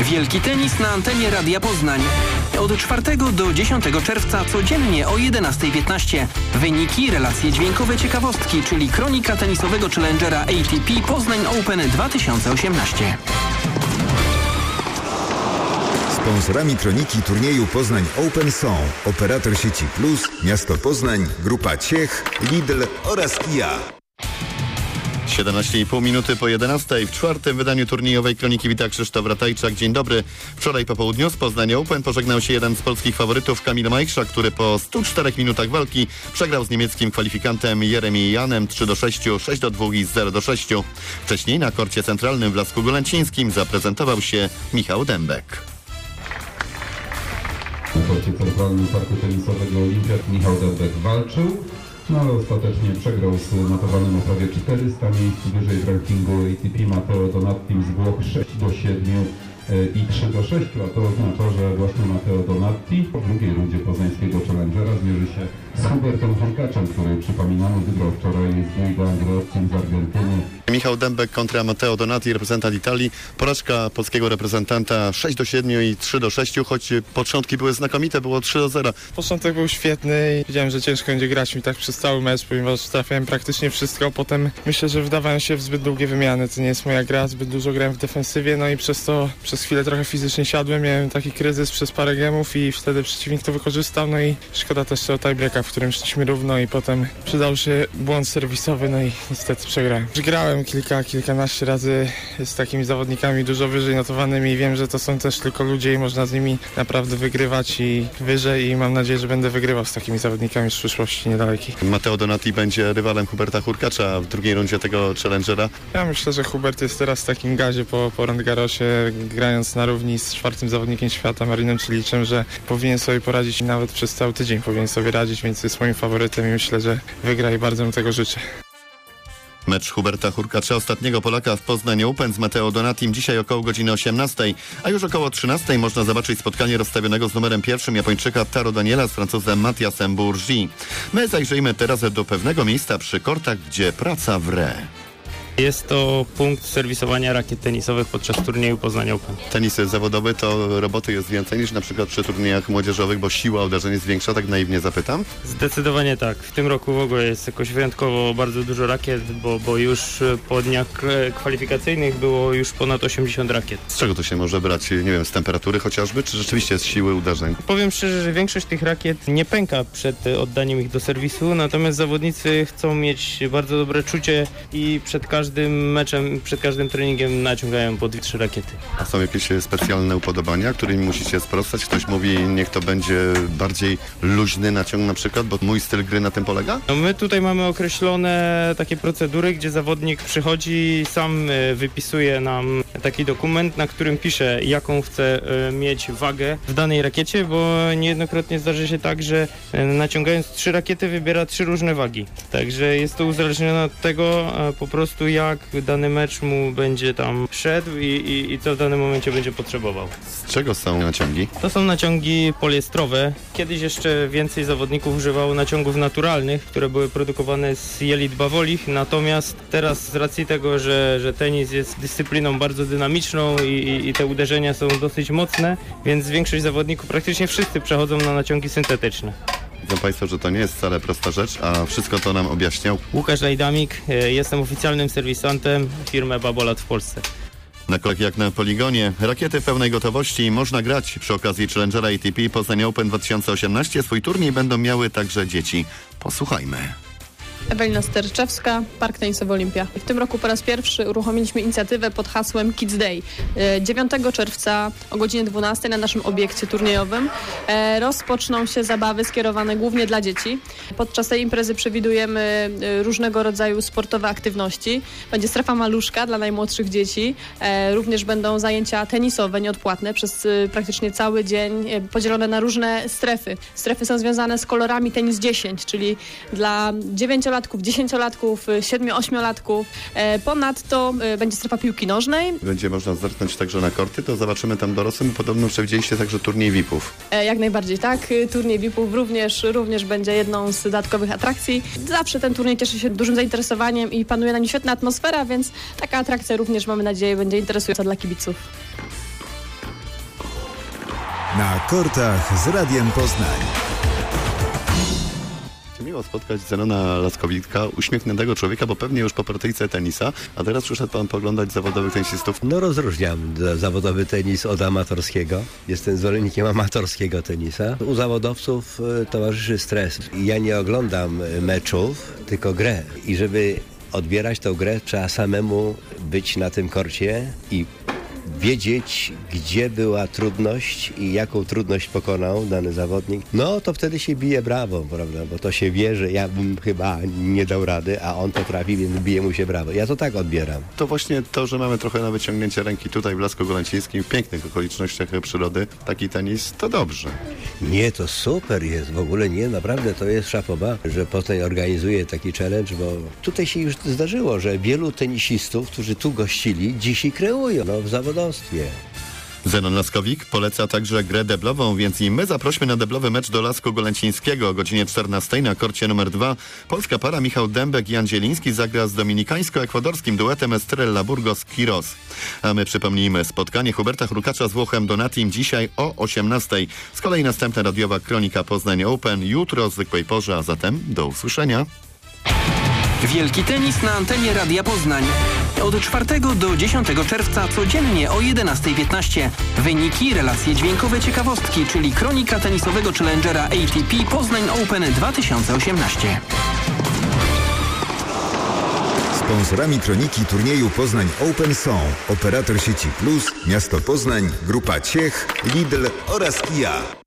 Wielki tenis na antenie Radia Poznań. Od 4 do 10 czerwca codziennie o 11:15. Wyniki, relacje dźwiękowe, ciekawostki, czyli kronika tenisowego challengera ATP Poznań Open 2018. Sponsorami kroniki turnieju Poznań Open są operator sieci Plus, Miasto Poznań, Grupa Ciech, Lidl oraz Kia. 17,5 minuty po 11. W czwartym wydaniu turniejowej kroniki wita Krzysztof Ratajczak. Dzień dobry. Wczoraj po południu z Poznań Open pożegnał się jeden z polskich faworytów, Kamil Majchrza, który po 104 minutach walki przegrał z niemieckim kwalifikantem Jeremi Janem 3-6, 6-2 i 0-6. Wcześniej na korcie centralnym w Lasku Golęcińskim zaprezentował się Michał Dębek. Na korcie centralnym parku tenisowego Olimpia Michał Dębek walczył, ale ostatecznie przegrał z notowanym o prawie 400 miejsc wyżej w rankingu ATP Matteo Donatti z Włoch 6-7 i 3-6, a to oznacza, że właśnie Matteo Donatti w drugiej rundzie poznańskiego challengera zmierzy się z Hubertem Hurkaczem, który, przypominamy, wygrał wczoraj z Guido Andreoccim z Argentyny. Michał Dębek kontra Matteo Donatti, reprezentant Italii. Porażka polskiego reprezentanta 6-7 i 3-6, choć początki były znakomite, było 3-0. Początek był świetny i wiedziałem, że ciężko będzie grać mi tak przez cały mecz, ponieważ trafiałem praktycznie wszystko. Potem myślę, że wdawałem się w zbyt długie wymiany. To nie jest moja gra, zbyt dużo grałem w defensywie, no i przez to przez chwilę trochę fizycznie siadłem. Miałem taki kryzys przez parę gemów i wtedy przeciwnik to wykorzystał, no i szkoda też o tiebreaka, w którym szliśmy równo i potem przydał się błąd serwisowy, no i niestety przegrałem. Grałem kilkanaście razy z takimi zawodnikami dużo wyżej notowanymi i wiem, że to są też tylko ludzie i można z nimi naprawdę wygrywać i wyżej i mam nadzieję, że będę wygrywał z takimi zawodnikami w przyszłości niedalekiej. Matteo Donatti będzie rywalem Huberta Hurkacza w drugiej rundzie tego challengera. Ja myślę, że Hubert jest teraz w takim gazie po Roland Garrosie, grając na równi z czwartym zawodnikiem świata Marinem Ciliczem, że powinien sobie poradzić nawet przez cały tydzień, powinien sobie radzić, więc jest moim faworytem i myślę, że wygra i bardzo mu tego życzę. Mecz Huberta Hurkacza, ostatniego Polaka w Poznań Open z Matteo Donattim dzisiaj około godziny 18, a już około 13 można zobaczyć spotkanie rozstawionego z numerem 1 Japończyka Taro Daniela z Francuzem Mathiasem Bourgi. My zajrzyjmy teraz do pewnego miejsca przy kortach, gdzie praca wre. Jest to punkt serwisowania rakiet tenisowych podczas turnieju Poznań Open. Tenis zawodowy to roboty jest więcej niż na przykład przy turniejach młodzieżowych, bo siła uderzeń jest większa, tak naiwnie zapytam? Zdecydowanie tak. W tym roku w ogóle jest jakoś wyjątkowo bardzo dużo rakiet, bo już po dniach kwalifikacyjnych było już ponad 80 rakiet. Z czego to się może brać? Nie wiem, z temperatury chociażby, czy rzeczywiście z siły uderzeń? Powiem szczerze, że większość tych rakiet nie pęka przed oddaniem ich do serwisu, natomiast zawodnicy chcą mieć bardzo dobre czucie i przed każdym meczem, przed każdym treningiem naciągają po 2-3 rakiety. A są jakieś specjalne upodobania, którymi musicie sprostać? Ktoś mówi, niech to będzie bardziej luźny naciąg na przykład, bo mój styl gry na tym polega? No my tutaj mamy określone takie procedury, gdzie zawodnik przychodzi, sam wypisuje nam taki dokument, na którym pisze, jaką chce mieć wagę w danej rakiecie, bo niejednokrotnie zdarzy się tak, że naciągając 3 rakiety wybiera 3 różne wagi. Także jest to uzależnione od tego po prostu, jak dany mecz mu będzie tam szedł i co w danym momencie będzie potrzebował. Z czego są naciągi? To są naciągi poliestrowe. Kiedyś jeszcze więcej zawodników używało naciągów naturalnych, które były produkowane z jelit bawolich, natomiast teraz z racji tego, że tenis jest dyscypliną bardzo dynamiczną i te uderzenia są dosyć mocne, więc większość zawodników, praktycznie wszyscy przechodzą na naciągi syntetyczne. Widzą Państwo, że to nie jest wcale prosta rzecz, a wszystko to nam objaśniał Łukasz Lajdamik, jestem oficjalnym serwisantem firmy Babolat w Polsce. Na kolei jak na poligonie, rakiety w pełnej gotowości, można grać. Przy okazji Challengera ATP Poznań Open 2018 swój turniej będą miały także dzieci. Posłuchajmy. Ewelina Sterczewska, Park Tenisowy Olimpia. W tym roku po raz pierwszy uruchomiliśmy inicjatywę pod hasłem Kids Day. 9 czerwca o godzinie 12 na naszym obiekcie turniejowym rozpoczną się zabawy skierowane głównie dla dzieci. Podczas tej imprezy przewidujemy różnego rodzaju sportowe aktywności. Będzie strefa maluszka dla najmłodszych dzieci. Również będą zajęcia tenisowe nieodpłatne przez praktycznie cały dzień, podzielone na różne strefy. Strefy są związane z kolorami Tenis 10, czyli dla 9-latków, 10-latków, 7-8-latków. Ponadto będzie strefa piłki nożnej. Będzie można zerknąć także na korty, to zobaczymy tam dorosłym. Podobno przewidzieliście także turniej VIP-ów. Jak najbardziej, tak. Turniej VIP-ów również będzie jedną z dodatkowych atrakcji. Zawsze ten turniej cieszy się dużym zainteresowaniem i panuje na nim świetna atmosfera, więc taka atrakcja również, mamy nadzieję, będzie interesująca dla kibiców. na kortach z Radiem Poznań. Miło spotkać Zenona Laskowicka, uśmiechniętego człowieka, bo pewnie już po partyjce tenisa, a teraz przyszedł pan poglądać zawodowych tenisistów. No rozróżniam zawodowy tenis od amatorskiego. Jestem zwolennikiem amatorskiego tenisa. U zawodowców towarzyszy stres. Ja nie oglądam meczów, tylko grę. I żeby odbierać tą grę, trzeba samemu być na tym korcie i wiedzieć, gdzie była trudność i jaką trudność pokonał dany zawodnik, no to wtedy się bije brawo, prawda? Bo to się wie, że ja bym chyba nie dał rady, a on potrafi, więc bije mu się brawo. Ja to tak odbieram. To właśnie to, że mamy trochę na wyciągnięcie ręki tutaj w Lasku Golęcińskim, w pięknych okolicznościach przyrody, taki tenis, to dobrze. Nie, to super jest. W ogóle nie, naprawdę to jest szapoba, że Poznań organizuje taki challenge, bo tutaj się już zdarzyło, że wielu tenisistów, którzy tu gościli, dzisiaj kreują w zawodowstwie. Zenon Laskowik poleca także grę deblową, więc i my zaprośmy na deblowy mecz do Lasku Golęcińskiego o godzinie 14 na korcie numer 2. Polska para Michał Dębek i Jan Zieliński zagra z dominikańsko-ekwadorskim duetem Estrella Burgos-Quiros. A my przypomnijmy spotkanie Huberta Hurkacza z Włochem Donatim dzisiaj o 18. Z kolei następna radiowa kronika Poznań Open jutro o zwykłej porze, a zatem do usłyszenia. Wielki tenis na antenie Radia Poznań. Od 4 do 10 czerwca codziennie o 11:15. Wyniki, relacje dźwiękowe, ciekawostki, czyli kronika tenisowego challengera ATP Poznań Open 2018. Sponsorami kroniki turnieju Poznań Open są operator sieci Plus, Miasto Poznań, Grupa Ciech, Lidl oraz Kia.